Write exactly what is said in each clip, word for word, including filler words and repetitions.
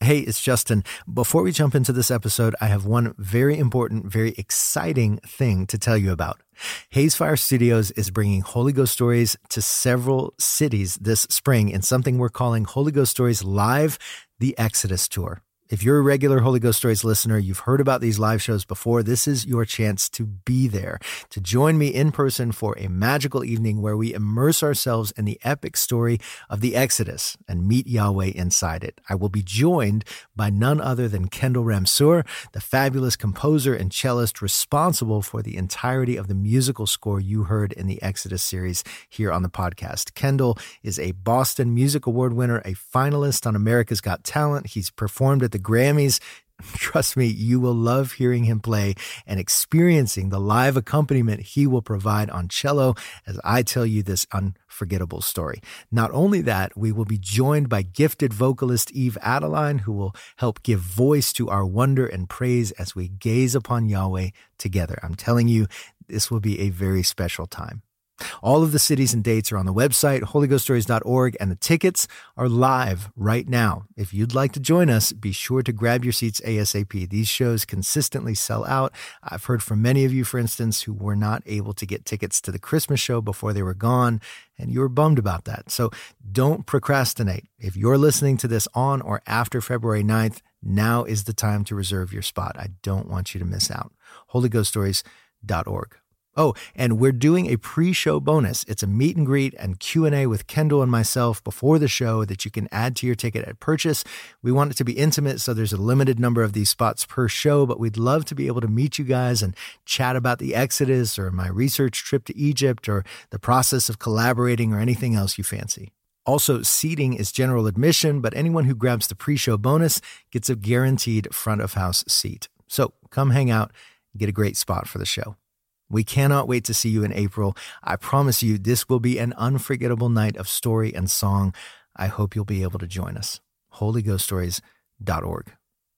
Hey, it's Justin. Before we jump into this episode, I have one very important, very exciting thing to tell you about. Hazefire Studios is bringing Holy Ghost Stories to several cities this spring in something we're calling Holy Ghost Stories Live, the Exodus Tour. If you're a regular Holy Ghost Stories listener, you've heard about these live shows before. This is your chance to be there, to join me in person for a magical evening where we immerse ourselves in the epic story of the Exodus and meet Yahweh inside it. I will be joined by none other than Kendall Ramsour, the fabulous composer and cellist responsible for the entirety of the musical score you heard in the Exodus series here on the podcast. Kendall is a Boston Music Award winner, a finalist on America's Got Talent. He's performed at the Grammys. Trust me, you will love hearing him play and experiencing the live accompaniment he will provide on cello as I tell you this unforgettable story. Not only that, we will be joined by gifted vocalist Eve Adeline, who will help give voice to our wonder and praise as we gaze upon Yahweh together. I'm telling you, this will be a very special time. All of the cities and dates are on the website, holy ghost stories dot org, and the tickets are live right now. If you'd like to join us, be sure to grab your seats ASAP. These shows consistently sell out. I've heard from many of you, for instance, who were not able to get tickets to the Christmas show before they were gone, and you were bummed about that. So don't procrastinate. If you're listening to this on or after February ninth, now is the time to reserve your spot. I don't want you to miss out. holy ghost stories dot org. Oh, and we're doing a pre-show bonus. It's a meet and greet and Q and A with Kendall and myself before the show that you can add to your ticket at purchase. We want it to be intimate, so there's a limited number of these spots per show, but we'd love to be able to meet you guys and chat about the Exodus or my research trip to Egypt or the process of collaborating or anything else you fancy. Also, seating is general admission, but anyone who grabs the pre-show bonus gets a guaranteed front-of-house seat. So come hang out and get a great spot for the show. We cannot wait to see you in April. I promise you this will be an unforgettable night of story and song. I hope you'll be able to join us. holy ghost stories dot org.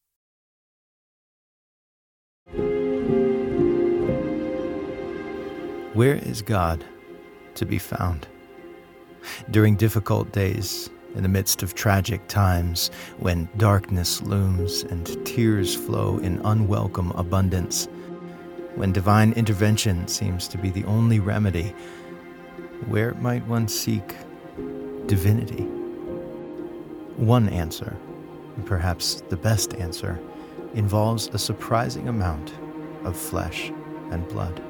Where is God to be found? During difficult days, in the midst of tragic times, when darkness looms and tears flow in unwelcome abundance, when divine intervention seems to be the only remedy, where might one seek divinity? One answer, perhaps the best answer, involves a surprising amount of flesh and blood.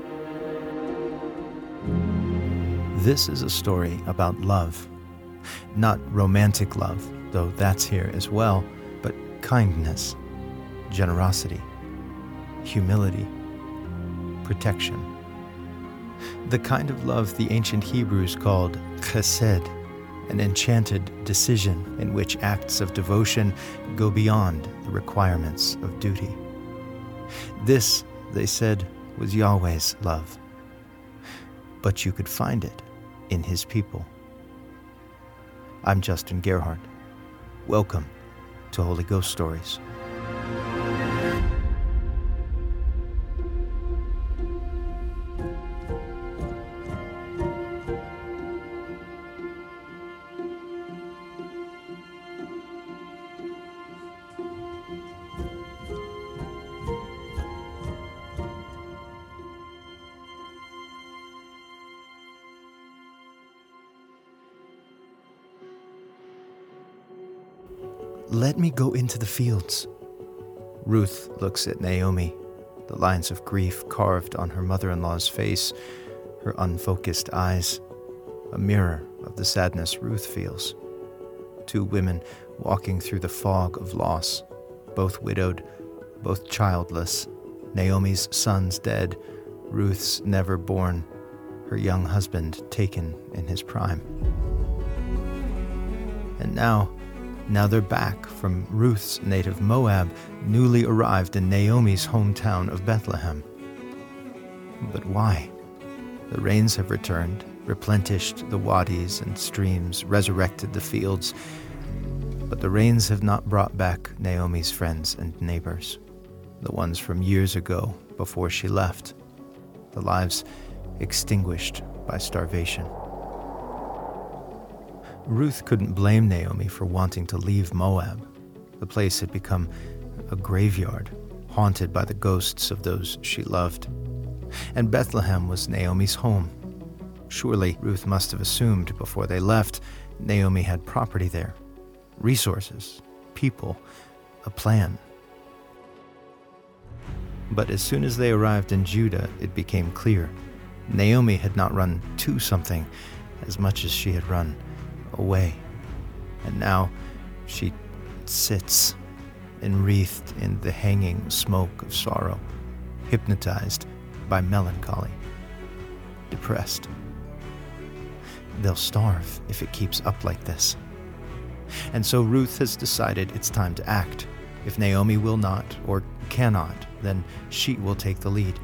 This is a story about love. Not romantic love, though that's here as well, but kindness, generosity, humility, protection. The kind of love the ancient Hebrews called chesed, an enchanted decision in which acts of devotion go beyond the requirements of duty. This, they said, was Yahweh's love. But you could find it in his people. I'm Justin Gerhardt. Welcome to Holy Ghost Stories. Let me go into the fields. Ruth looks at Naomi, the lines of grief carved on her mother-in-law's face, her unfocused eyes, a mirror of the sadness Ruth feels. Two women walking through the fog of loss, both widowed, both childless, Naomi's sons dead, Ruth's never born, her young husband taken in his prime. And now, Now they're back from Ruth's native Moab, newly arrived in Naomi's hometown of Bethlehem. But why? The rains have returned, replenished the wadis and streams, resurrected the fields. But the rains have not brought back Naomi's friends and neighbors, the ones from years ago before she left, the lives extinguished by starvation. Ruth couldn't blame Naomi for wanting to leave Moab. The place had become a graveyard, haunted by the ghosts of those she loved. And Bethlehem was Naomi's home. Surely Ruth must have assumed before they left Naomi had property there, resources, people, a plan. But as soon as they arrived in Judah, it became clear Naomi had not run to something as much as she had run away. And now she sits, enwreathed in the hanging smoke of sorrow, hypnotized by melancholy, depressed. They'll starve if it keeps up like this. And so Ruth has decided it's time to act. If Naomi will not or cannot, then she will take the lead.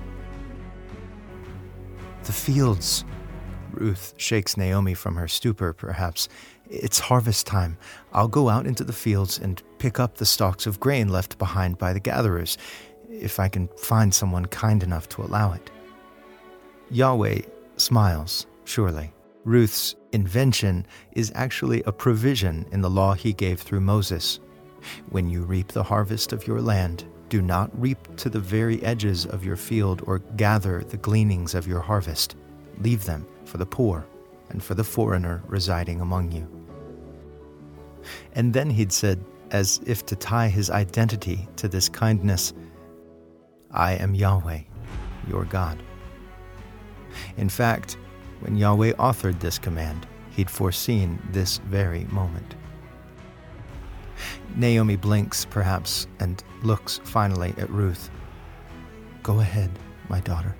The fields. Ruth shakes Naomi from her stupor, perhaps. It's harvest time. I'll go out into the fields and pick up the stalks of grain left behind by the gatherers, if I can find someone kind enough to allow it. Yahweh smiles, surely. Ruth's invention is actually a provision in the law he gave through Moses. When you reap the harvest of your land, do not reap to the very edges of your field or gather the gleanings of your harvest. Leave them for the poor and for the foreigner residing among you. And then he'd said, as if to tie his identity to this kindness, I am Yahweh, your God. In fact, when Yahweh authored this command, he'd foreseen this very moment. Naomi blinks, perhaps, and looks finally at Ruth. Go ahead, my daughter.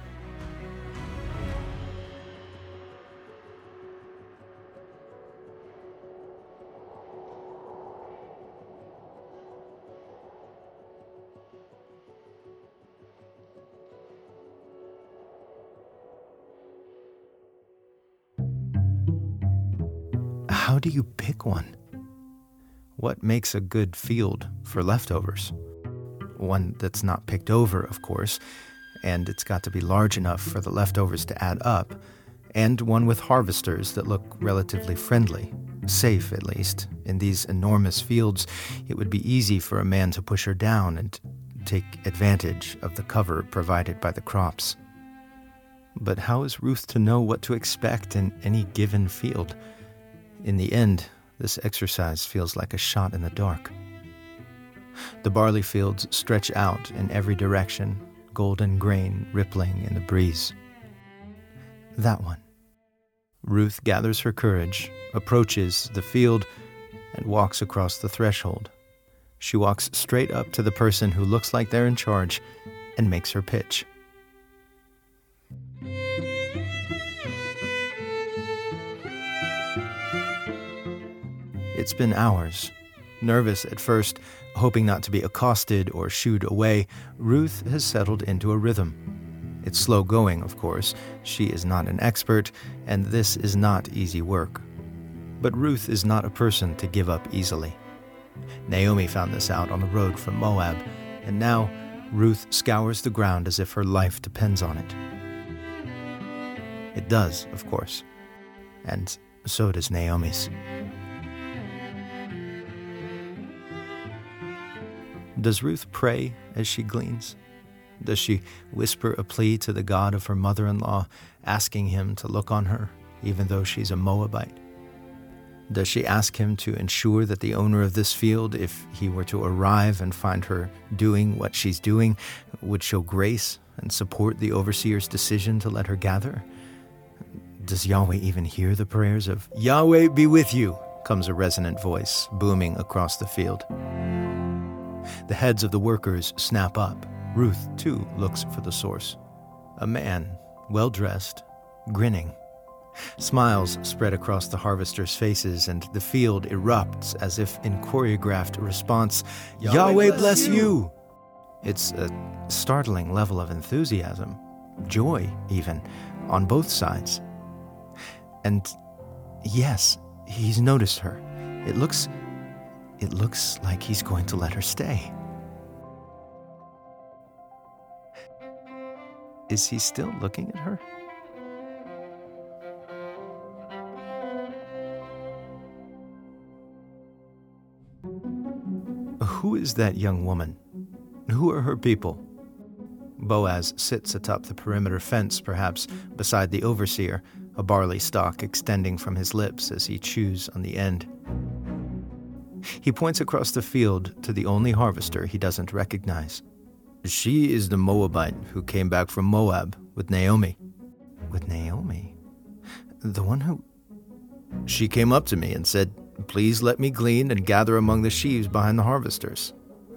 How do you pick one? What makes a good field for leftovers? One that's not picked over, of course, and it's got to be large enough for the leftovers to add up, and one with harvesters that look relatively friendly, safe at least. In these enormous fields, it would be easy for a man to push her down and take advantage of the cover provided by the crops. But how is Ruth to know what to expect in any given field? In the end, this exercise feels like a shot in the dark. The barley fields stretch out in every direction, golden grain rippling in the breeze. That one. Ruth gathers her courage, approaches the field, and walks across the threshold. She walks straight up to the person who looks like they're in charge and makes her pitch. It's been hours. Nervous at first, hoping not to be accosted or shooed away, Ruth has settled into a rhythm. It's slow going, of course. She is not an expert, and this is not easy work. But Ruth is not a person to give up easily. Naomi found this out on the road from Moab, and now Ruth scours the ground as if her life depends on it. It does, of course, and so does Naomi's. Does Ruth pray as she gleans? Does she whisper a plea to the God of her mother-in-law, asking him to look on her, even though she's a Moabite? Does she ask him to ensure that the owner of this field, if he were to arrive and find her doing what she's doing, would show grace and support the overseer's decision to let her gather? Does Yahweh even hear the prayers of, Yahweh be with you, comes a resonant voice booming across the field. The heads of the workers snap up. Ruth, too, looks for the source. A man, well-dressed, grinning. Smiles spread across the harvesters' faces, and the field erupts as if in choreographed response, Yahweh, Yahweh bless, bless you. you! It's a startling level of enthusiasm, joy even, on both sides. And yes, he's noticed her. It looks... It looks like he's going to let her stay. Is he still looking at her? Who is that young woman? Who are her people? Boaz sits atop the perimeter fence, perhaps beside the overseer, a barley stalk extending from his lips as he chews on the end. He points across the field to the only harvester he doesn't recognize. She is the Moabite who came back from Moab with Naomi. With Naomi? The one who... She came up to me and said, "Please let me glean and gather among the sheaves behind the harvesters."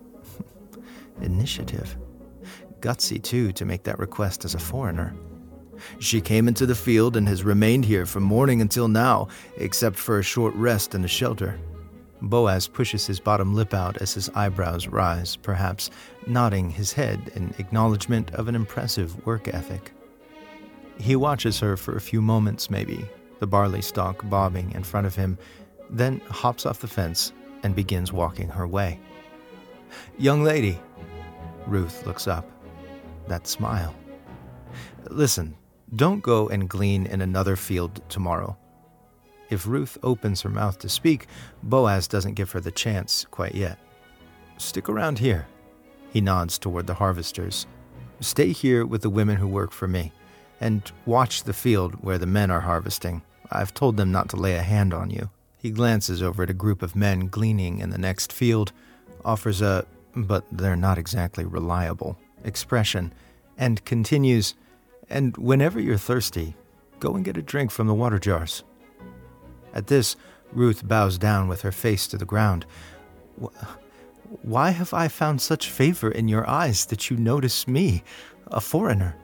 Initiative. Gutsy, too, to make that request as a foreigner. She came into the field and has remained here from morning until now, except for a short rest in the shelter. Boaz pushes his bottom lip out as his eyebrows rise, perhaps nodding his head in acknowledgement of an impressive work ethic. He watches her for a few moments, maybe, the barley stalk bobbing in front of him, then hops off the fence and begins walking her way. "Young lady." Ruth looks up. That smile. "Listen, don't go and glean in another field tomorrow." If Ruth opens her mouth to speak, Boaz doesn't give her the chance quite yet. "Stick around here." He nods toward the harvesters. "Stay here with the women who work for me, and watch the field where the men are harvesting. I've told them not to lay a hand on you." He glances over at a group of men gleaning in the next field, offers a, but they're not exactly reliable, expression, and continues, "And whenever you're thirsty, go and get a drink from the water jars." At this, Ruth bows down with her face to the ground. "Why have I found such favor in your eyes that you notice me, a foreigner?"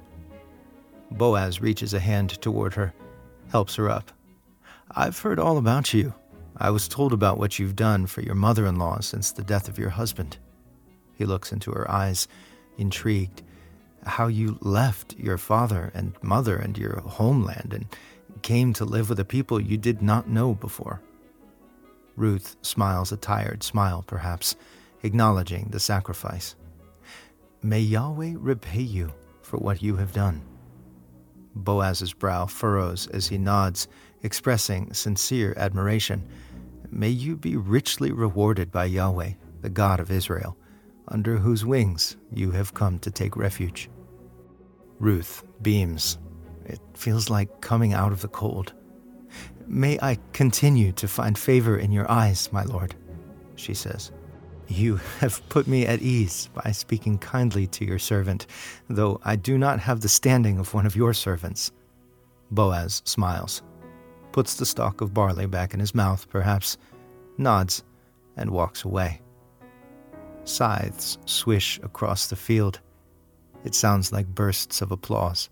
Boaz reaches a hand toward her, helps her up. "I've heard all about you. I was told about what you've done for your mother-in-law since the death of your husband." He looks into her eyes, intrigued. "How you left your father and mother and your homeland and came to live with a people you did not know before." Ruth smiles a tired smile, perhaps, acknowledging the sacrifice. "May Yahweh repay you for what you have done." Boaz's brow furrows as he nods, expressing sincere admiration. "May you be richly rewarded by Yahweh, the God of Israel, under whose wings you have come to take refuge." Ruth beams. It feels like coming out of the cold. "May I continue to find favor in your eyes, my lord," she says. "You have put me at ease by speaking kindly to your servant, though I do not have the standing of one of your servants." Boaz smiles, puts the stalk of barley back in his mouth, perhaps, nods, and walks away. Scythes swish across the field. It sounds like bursts of applause.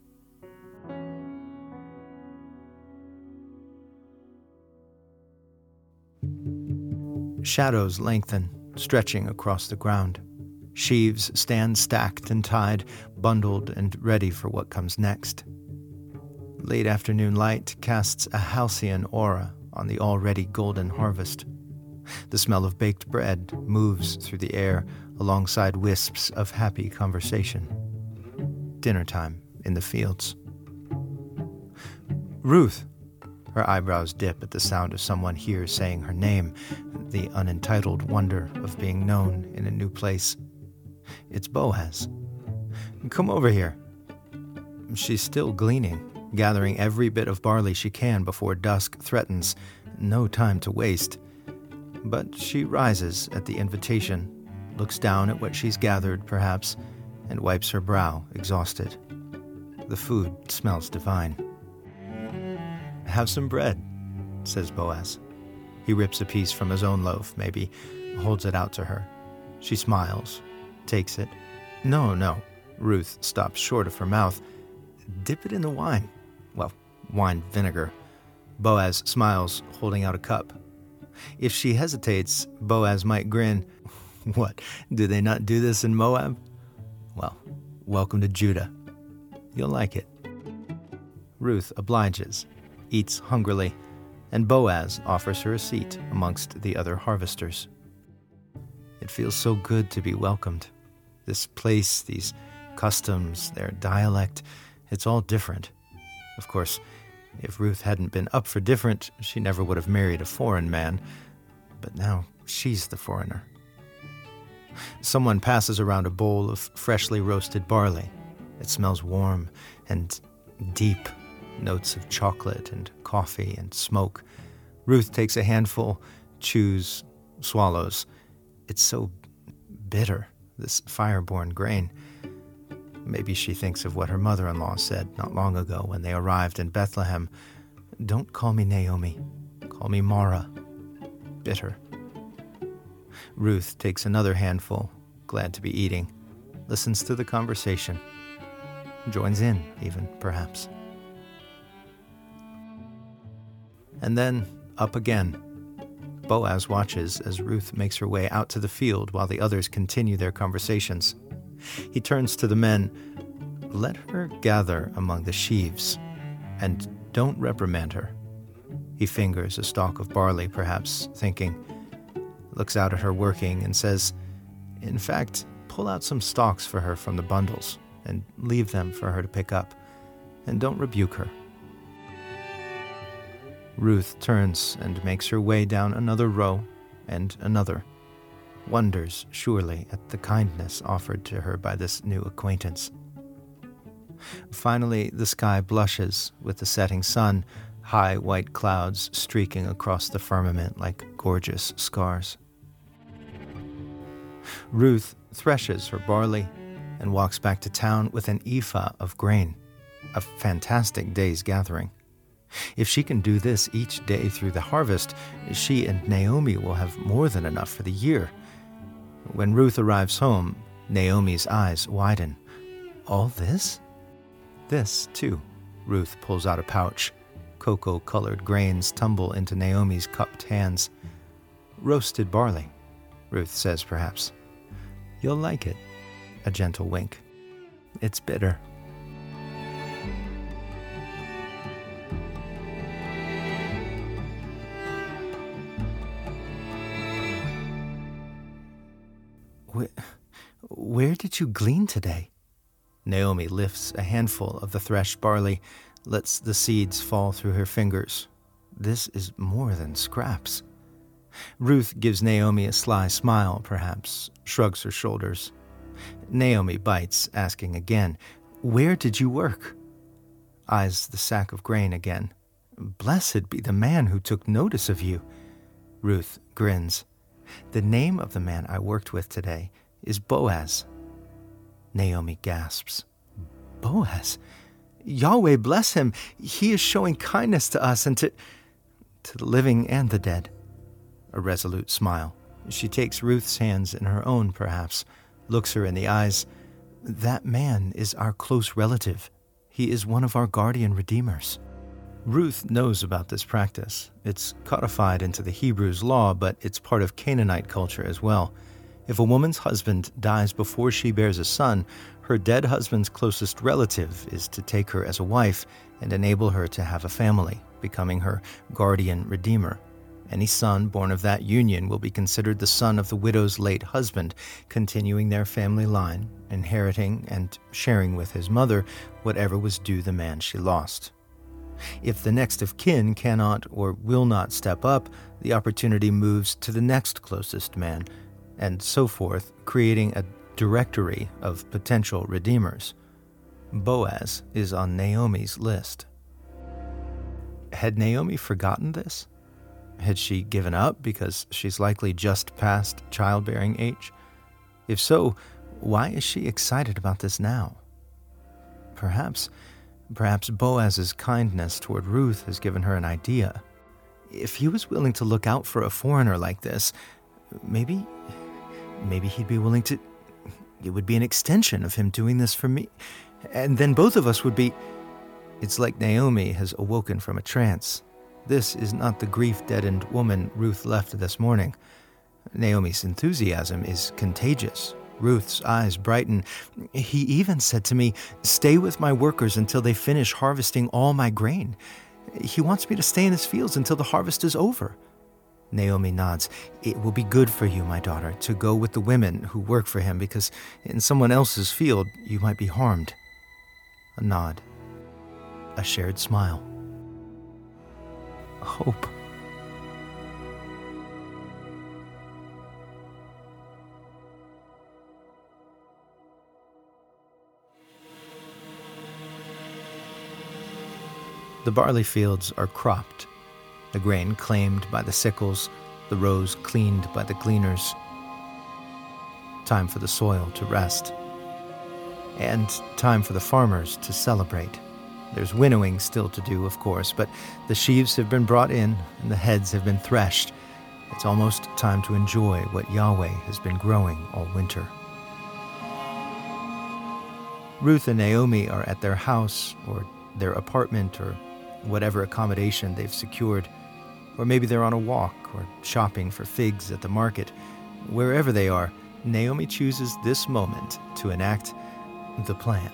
Shadows lengthen, stretching across the ground. Sheaves stand stacked and tied, bundled and ready for what comes next. Late afternoon light casts a halcyon aura on the already golden harvest. The smell of baked bread moves through the air alongside wisps of happy conversation. Dinner time in the fields. "Ruth!" Her eyebrows dip at the sound of someone here saying her name, the unentitled wonder of being known in a new place. It's Boaz. "Come over here." She's still gleaning, gathering every bit of barley she can before dusk threatens. No time to waste. But she rises at the invitation, looks down at what she's gathered, perhaps, and wipes her brow, exhausted. The food smells divine. "Have some bread," says Boaz. He rips a piece from his own loaf, maybe, holds it out to her. She smiles, takes it. "No, no." Ruth stops short of her mouth. "Dip it in the wine." Well, wine vinegar. Boaz smiles, holding out a cup. If she hesitates, Boaz might grin. "What, do they not do this in Moab? Well, welcome to Judah. You'll like it." Ruth obliges, eats hungrily, and Boaz offers her a seat amongst the other harvesters. It feels so good to be welcomed. This place, these customs, their dialect, it's all different. Of course, if Ruth hadn't been up for different, she never would have married a foreign man. But now she's the foreigner. Someone passes around a bowl of freshly roasted barley. It smells warm and deep, notes of chocolate and coffee and smoke. Ruth takes a handful, chews, swallows. It's so bitter, this fire-born grain. Maybe she thinks of what her mother-in-law said not long ago when they arrived in Bethlehem. Don't call me Naomi. Call me Mara. Bitter. Ruth takes another handful, glad to be eating, listens to the conversation, joins in even, perhaps. And then, up again. Boaz watches as Ruth makes her way out to the field while the others continue their conversations. He turns to the men. Let her gather among the sheaves, and don't reprimand her. He fingers a stalk of barley, perhaps, thinking, looks out at her working and says, in fact, pull out some stalks for her from the bundles and leave them for her to pick up, and don't rebuke her. Ruth turns and makes her way down another row and another, wonders surely at the kindness offered to her by this new acquaintance. Finally, the sky blushes with the setting sun, high white clouds streaking across the firmament like gorgeous scars. Ruth threshes her barley and walks back to town with an ephah of grain, a fantastic day's gathering. If she can do this each day through the harvest, she and Naomi will have more than enough for the year. When Ruth arrives home, Naomi's eyes widen. All this? This, too. Ruth pulls out a pouch. Cocoa-colored grains tumble into Naomi's cupped hands. Roasted barley, Ruth says perhaps. You'll like it. A gentle wink. It's bitter. Where, where did you glean today? Naomi lifts a handful of the threshed barley, lets the seeds fall through her fingers. This is more than scraps. Ruth gives Naomi a sly smile, perhaps, shrugs her shoulders. Naomi bites, asking again, where did you work? Eyes the sack of grain again. Blessed be the man who took notice of you. Ruth grins. The name of the man I worked with today is Boaz. Naomi gasps. Boaz? Yahweh bless him. He is showing kindness to us and to, to the living and the dead. A resolute smile. She takes Ruth's hands in her own, perhaps, looks her in the eyes. That man is our close relative. He is one of our guardian redeemers. Ruth knows about this practice. It's codified into the Hebrews' law, but it's part of Canaanite culture as well. If a woman's husband dies before she bears a son, her dead husband's closest relative is to take her as a wife and enable her to have a family, becoming her guardian redeemer. Any son born of that union will be considered the son of the widow's late husband, continuing their family line, inheriting and sharing with his mother whatever was due the man she lost. If the next of kin cannot or will not step up, the opportunity moves to the next closest man, and so forth, creating a directory of potential redeemers. Boaz is on Naomi's list. Had Naomi forgotten this? Had she given up because she's likely just past childbearing age? If so, why is she excited about this now? Perhaps, perhaps Boaz's kindness toward Ruth has given her an idea. If he was willing to look out for a foreigner like this, maybe, maybe he'd be willing to... It would be an extension of him doing this for me. And then both of us would be... It's like Naomi has awoken from a trance. This is not the grief-deadened woman Ruth left this morning. Naomi's enthusiasm is contagious. Ruth's eyes brighten. He even said to me, stay with my workers until they finish harvesting all my grain. He wants me to stay in his fields until the harvest is over. Naomi nods. It will be good for you, my daughter, to go with the women who work for him, because in someone else's field you might be harmed. A nod. A shared smile. Hope. The barley fields are cropped, the grain claimed by the sickles, the rows cleaned by the gleaners. Time for the soil to rest. And time for the farmers to celebrate. There's winnowing still to do, of course, but the sheaves have been brought in and the heads have been threshed. It's almost time to enjoy what Yahweh has been growing all winter. Ruth and Naomi are at their house or their apartment or whatever accommodation they've secured. Or maybe they're on a walk or shopping for figs at the market. Wherever they are, Naomi chooses this moment to enact the plan.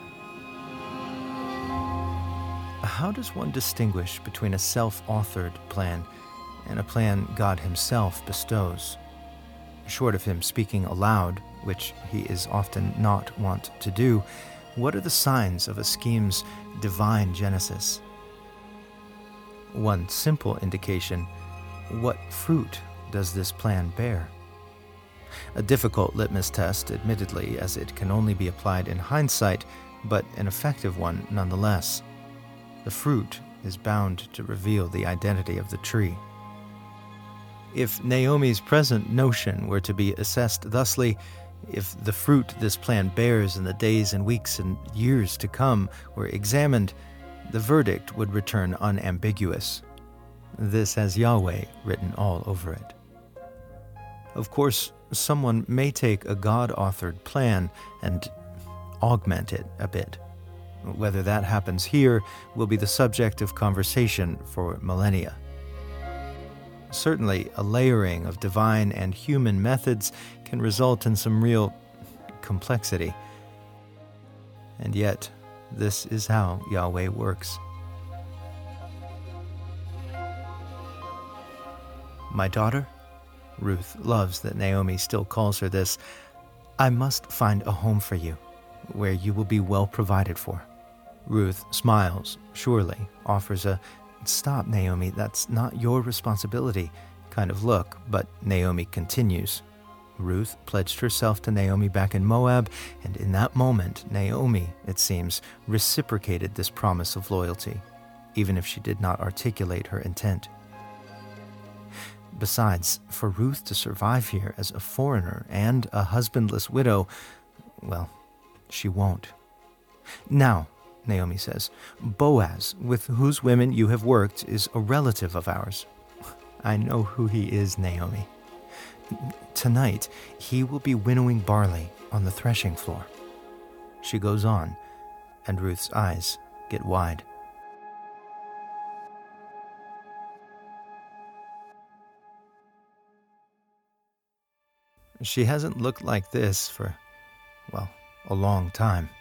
How does one distinguish between a self-authored plan and a plan God himself bestows? Short of him speaking aloud, which he is often not wont to do, what are the signs of a scheme's divine genesis? One simple indication: what fruit does this plan bear? A difficult litmus test, admittedly, as it can only be applied in hindsight, but an effective one nonetheless. The fruit is bound to reveal the identity of the tree. If Naomi's present notion were to be assessed thusly, if the fruit this plan bears in the days and weeks and years to come were examined, the verdict would return unambiguous. This has Yahweh written all over it. Of course, someone may take a God-authored plan and augment it a bit. Whether that happens here will be the subject of conversation for millennia. Certainly, a layering of divine and human methods can result in some real complexity. And yet, this is how Yahweh works. My daughter, Ruth loves that Naomi still calls her this, I must find a home for you, where you will be well provided for. Ruth smiles, surely, offers a, stop, Naomi, that's not your responsibility kind of look, but Naomi continues. Ruth pledged herself to Naomi back in Moab, and in that moment, Naomi, it seems, reciprocated this promise of loyalty, even if she did not articulate her intent. Besides, for Ruth to survive here as a foreigner and a husbandless widow, well, she won't. Now, Naomi says, Boaz, with whose women you have worked, is a relative of ours. I know who he is, Naomi. Tonight, he will be winnowing barley on the threshing floor. She goes on, and Ruth's eyes get wide. She hasn't looked like this for, well, a long time.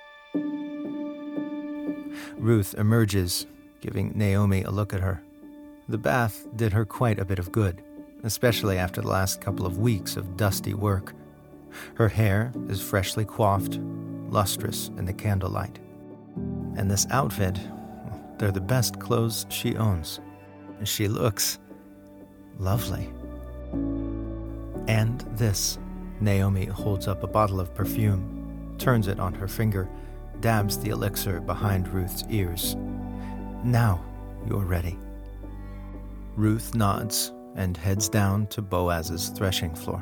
Ruth emerges, giving Naomi a look at her. The bath did her quite a bit of good, especially after the last couple of weeks of dusty work. Her hair is freshly coiffed, lustrous in the candlelight. And this outfit, they're the best clothes she owns. She looks lovely. And this, Naomi holds up a bottle of perfume, turns it on her finger, dabs the elixir behind Ruth's ears. Now you're ready. Ruth nods and heads down to Boaz's threshing floor.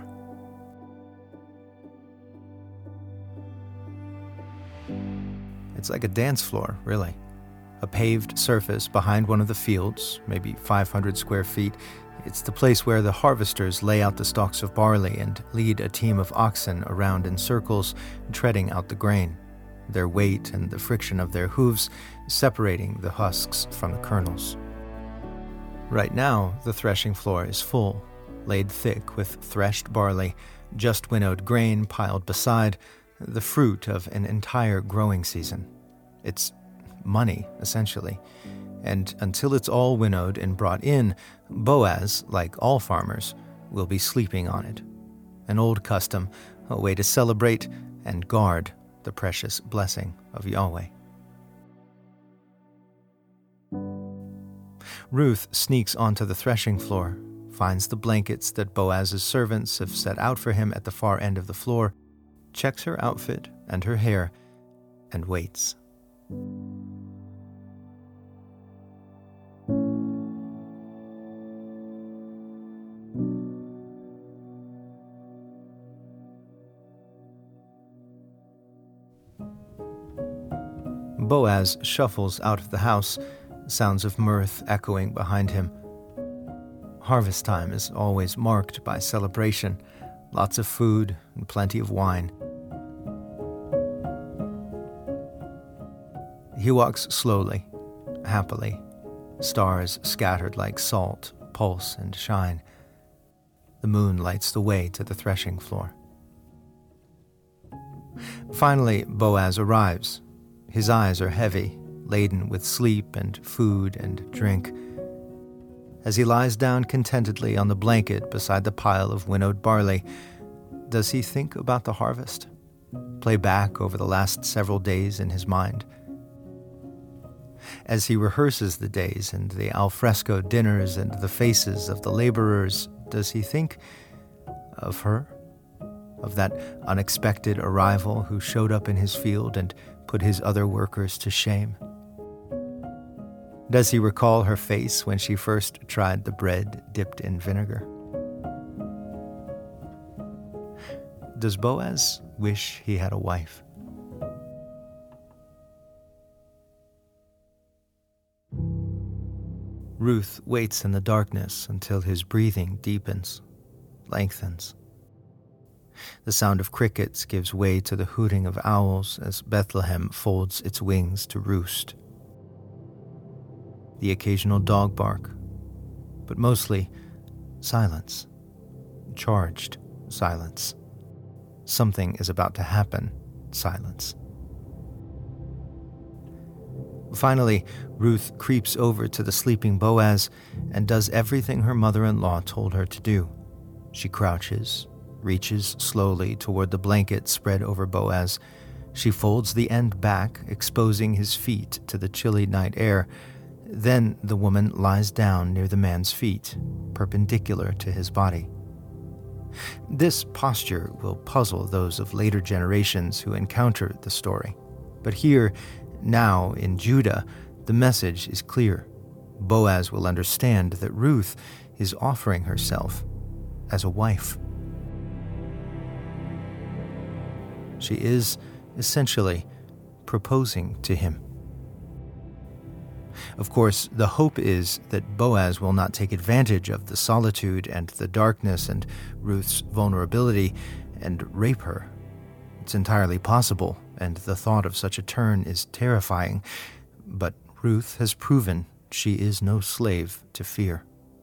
It's like a dance floor, really. A paved surface behind one of the fields, maybe five hundred square feet. It's the place where the harvesters lay out the stalks of barley and lead a team of oxen around in circles, treading out the grain, their weight and the friction of their hooves separating the husks from the kernels. Right now, the threshing floor is full, laid thick with threshed barley, just winnowed grain piled beside, the fruit of an entire growing season. It's money, essentially. And until it's all winnowed and brought in, Boaz, like all farmers, will be sleeping on it. An old custom, a way to celebrate and guard the precious blessing of Yahweh. Ruth sneaks onto the threshing floor, finds the blankets that Boaz's servants have set out for him at the far end of the floor, checks her outfit and her hair, and waits. Boaz shuffles out of the house, sounds of mirth echoing behind him. Harvest time is always marked by celebration, lots of food and plenty of wine. He walks slowly, happily. Stars scattered like salt pulse and shine. The moon lights the way to the threshing floor. Finally, Boaz arrives. His eyes are heavy, laden with sleep and food and drink. As he lies down contentedly on the blanket beside the pile of winnowed barley, does he think about the harvest? Play back over the last several days in his mind? As he rehearses the days and the alfresco dinners and the faces of the laborers, does he think of her? Of that unexpected arrival who showed up in his field and put his other workers to shame? Does he recall her face when she first tried the bread dipped in vinegar? Does Boaz wish he had a wife? Ruth waits in the darkness until his breathing deepens, lengthens. The sound of crickets gives way to the hooting of owls as Bethlehem folds its wings to roost. The occasional dog bark, but mostly silence, charged silence. Something is about to happen, silence. Finally, Ruth creeps over to the sleeping Boaz and does everything her mother-in-law told her to do. She crouches, reaches slowly toward the blanket spread over Boaz. She folds the end back, exposing his feet to the chilly night air. Then the woman lies down near the man's feet, perpendicular to his body. This posture will puzzle those of later generations who encounter the story. But here, now in Judah, the message is clear. Boaz will understand that Ruth is offering herself as a wife. She is essentially proposing to him. Of course, the hope is that Boaz will not take advantage of the solitude and the darkness and Ruth's vulnerability and rape her. It's entirely possible, and the thought of such a turn is terrifying, but Ruth has proven she is no slave to fear.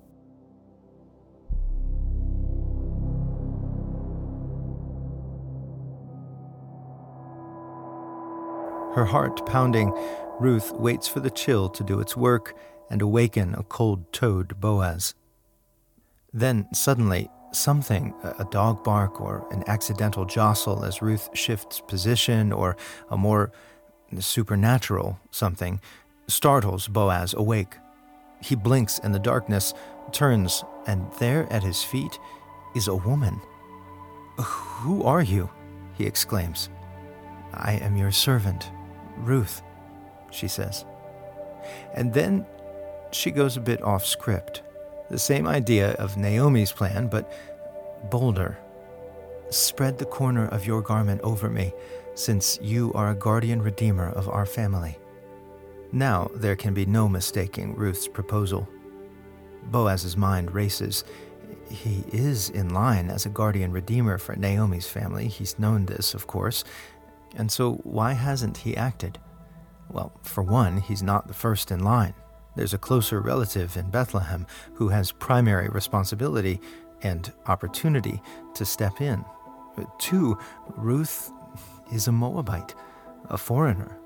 Her heart pounding, Ruth waits for the chill to do its work and awaken a cold-toed Boaz. Then, suddenly, something, a dog bark or an accidental jostle as Ruth shifts position, or a more supernatural something, startles Boaz awake. He blinks in the darkness, turns, and there at his feet is a woman. "Who are you?" he exclaims. "I am your servant, Ruth," she says. And then she goes a bit off script. The same idea of Naomi's plan, but bolder. "Spread the corner of your garment over me, since you are a guardian redeemer of our family." Now there can be no mistaking Ruth's proposal. Boaz's mind races. He is in line as a guardian redeemer for Naomi's family. He's known this, of course. And so why hasn't he acted? Well, for one, he's not the first in line. There's a closer relative in Bethlehem who has primary responsibility and opportunity to step in. Two, Ruth is a Moabite, a foreigner.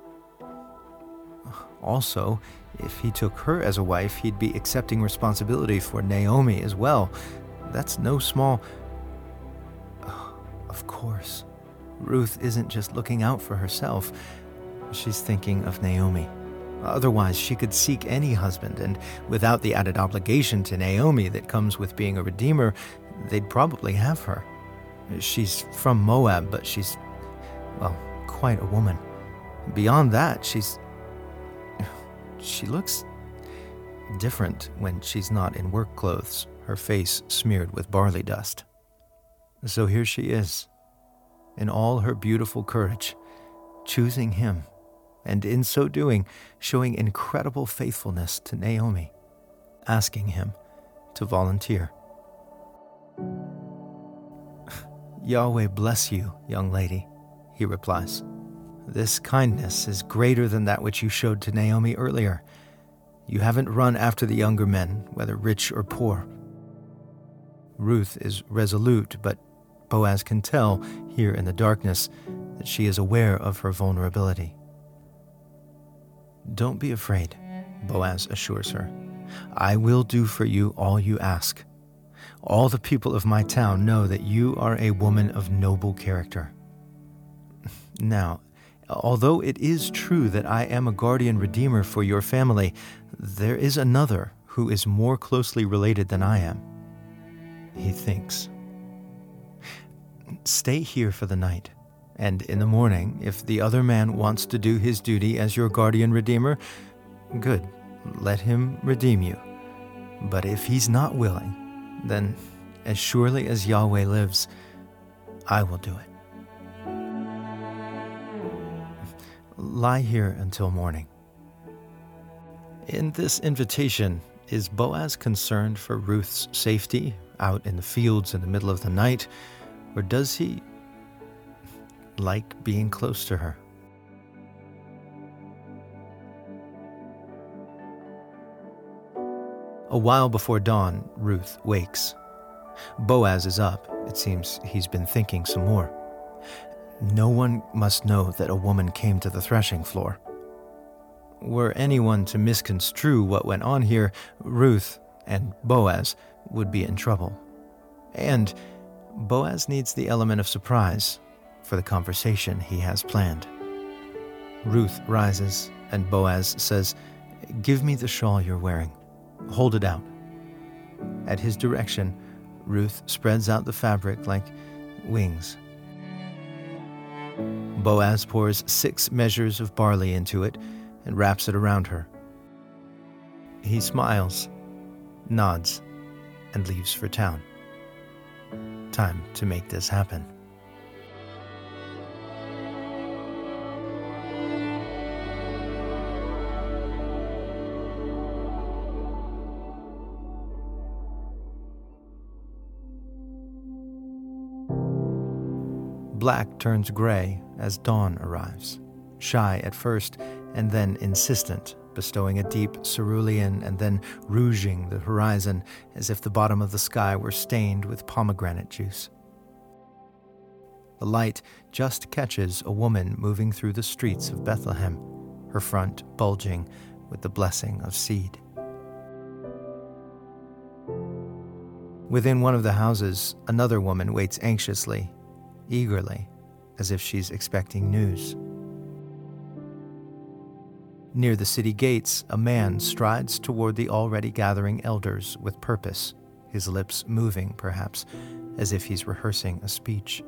Also, if he took her as a wife, he'd be accepting responsibility for Naomi as well. That's no small... Of course, Ruth isn't just looking out for herself. She's thinking of Naomi. Otherwise, she could seek any husband, and without the added obligation to Naomi that comes with being a redeemer, they'd probably have her. She's from Moab, but she's, well, quite a woman. Beyond that, she's... She looks different when she's not in work clothes, her face smeared with barley dust. So here she is, in all her beautiful courage, choosing him, and in so doing, showing incredible faithfulness to Naomi, asking him to volunteer. "Yahweh bless you, young lady," he replies. "This kindness is greater than that which you showed to Naomi earlier. You haven't run after the younger men, whether rich or poor." Ruth is resolute, but Boaz can tell, here in the darkness, that she is aware of her vulnerability. "Don't be afraid," Boaz assures her. "I will do for you all you ask. All the people of my town know that you are a woman of noble character. Now, although it is true that I am a guardian redeemer for your family, there is another who is more closely related than I am." He thinks. "Stay here for the night, and in the morning, if the other man wants to do his duty as your guardian redeemer, good, let him redeem you. But if he's not willing, then as surely as Yahweh lives, I will do it. Lie here until morning." In this invitation, is Boaz concerned for Ruth's safety out in the fields in the middle of the night, or does he like being close to her? A while before dawn, Ruth wakes. Boaz is up. It seems he's been thinking some more. No one must know that a woman came to the threshing floor. Were anyone to misconstrue what went on here, Ruth and Boaz would be in trouble. And Boaz needs the element of surprise for the conversation he has planned. Ruth rises, and Boaz says, "Give me the shawl you're wearing. Hold it out." At his direction, Ruth spreads out the fabric like wings. Boaz pours six measures of barley into it and wraps it around her. He smiles, nods, and leaves for town. Time to make this happen. Black turns gray as dawn arrives, shy at first and then insistent, bestowing a deep cerulean and then rouging the horizon as if the bottom of the sky were stained with pomegranate juice. The light just catches a woman moving through the streets of Bethlehem, her front bulging with the blessing of seed. Within one of the houses, another woman waits anxiously, eagerly, as if she's expecting news. Near the city gates, a man strides toward the already gathering elders with purpose, his lips moving, perhaps, as if he's rehearsing a speech.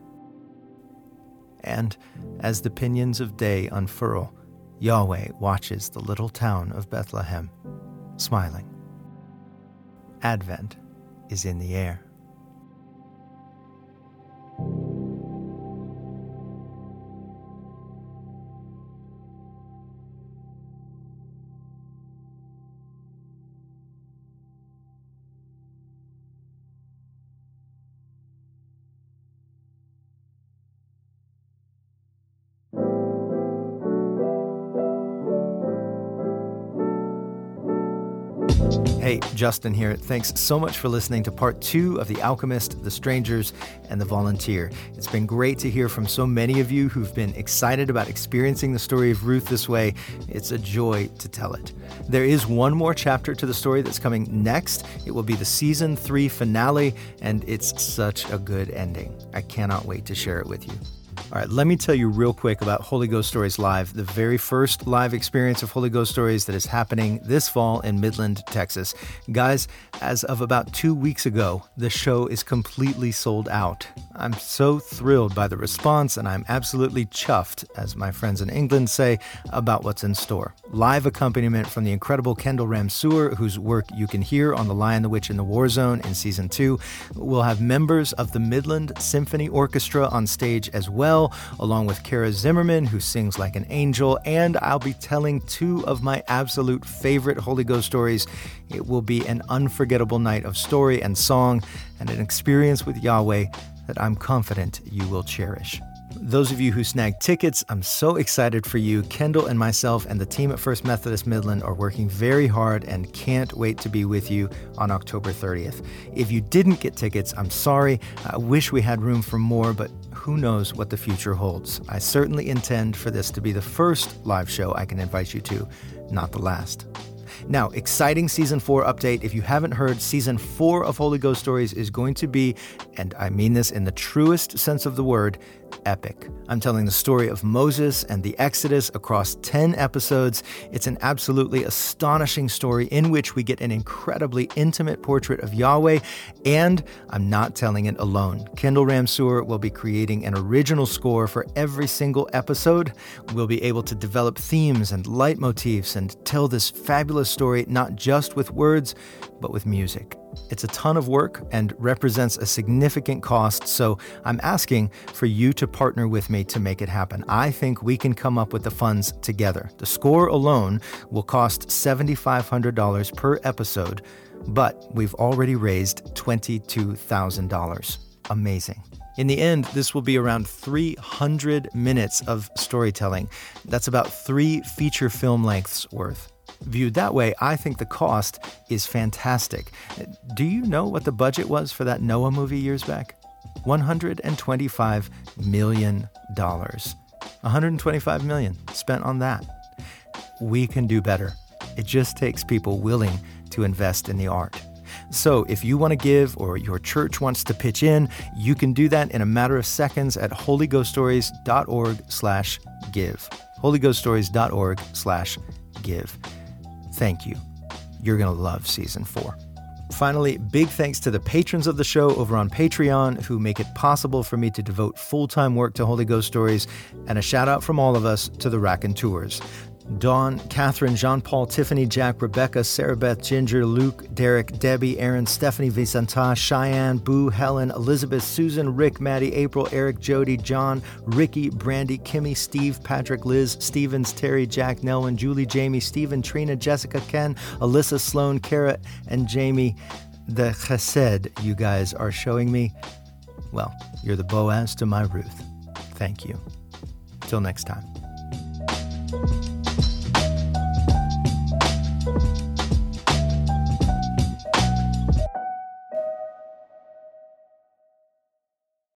And as the pinions of day unfurl, Yahweh watches the little town of Bethlehem, smiling. Advent is in the air. Hey, Justin here. Thanks so much for listening to part two of The Alchemist, The Strangers, and The Volunteer. It's been great to hear from so many of you who've been excited about experiencing the story of Ruth this way. It's a joy to tell it. There is one more chapter to the story that's coming next. It will be the season three finale, and it's such a good ending. I cannot wait to share it with you. All right, let me tell you real quick about Holy Ghost Stories Live, the very first live experience of Holy Ghost Stories that is happening this fall in Midland, Texas. Guys, as of about two weeks ago, the show is completely sold out. I'm so thrilled by the response, and I'm absolutely chuffed, as my friends in England say, about what's in store. Live accompaniment from the incredible Kendall Ramseur, whose work you can hear on The Lion, the Witch, and the War Zone in Season two. We'll have members of the Midland Symphony Orchestra on stage as well. Bell, along with Kara Zimmerman, who sings like an angel, and I'll be telling two of my absolute favorite Holy Ghost stories. It will be an unforgettable night of story and song, and an experience with Yahweh that I'm confident you will cherish. Those of you who snagged tickets, I'm so excited for you. Kendall and myself and the team at First Methodist Midland are working very hard and can't wait to be with you on October thirtieth. If you didn't get tickets, I'm sorry. I wish we had room for more, but who knows what the future holds. I certainly intend for this to be the first live show I can invite you to, not the last. Now, exciting season four update. If you haven't heard, season four of Holy Ghost Stories is going to be, and I mean this in the truest sense of the word, epic. I'm telling the story of Moses and the Exodus across ten episodes. It's an absolutely astonishing story in which we get an incredibly intimate portrait of Yahweh, and I'm not telling it alone. Kendall Ramsour will be creating an original score for every single episode. We'll be able to develop themes and leitmotifs and tell this fabulous story not just with words, but with music. It's a ton of work and represents a significant cost, so I'm asking for you to partner with me to make it happen. I think we can come up with the funds together. The score alone will cost seven thousand five hundred dollars per episode, but we've already raised twenty-two thousand dollars. Amazing. In the end, this will be around three hundred minutes of storytelling. That's about three feature film lengths worth. Viewed that way, I think the cost is fantastic. Do you know what the budget was for that Noah movie years back? one hundred twenty-five million dollars. one hundred twenty-five million dollars spent on that. We can do better. It just takes people willing to invest in the art. So if you want to give or your church wants to pitch in, you can do that in a matter of seconds at holyghoststories.org slash give. holyghoststories.org slash give. Thank you. You're going to love season four. Finally, big thanks to the patrons of the show over on Patreon who make it possible for me to devote full-time work to Holy Ghost Stories, and a shout out from all of us to the Raconteurs. Dawn, Catherine, Jean-Paul, Tiffany, Jack, Rebecca, Sarah Beth, Ginger, Luke, Derek, Debbie, Aaron, Stephanie, Vicenta, Cheyenne, Boo, Helen, Elizabeth, Susan, Rick, Maddie, April, Eric, Jody, John, Ricky, Brandy, Kimmy, Steve, Patrick, Liz, Stevens, Terry, Jack, Nelwyn, Julie, Jamie, Stephen, Trina, Jessica, Ken, Alyssa, Sloan, Kara, and Jamie. The chesed you guys are showing me, well, you're the Boaz to my Ruth. Thank you. Till next time.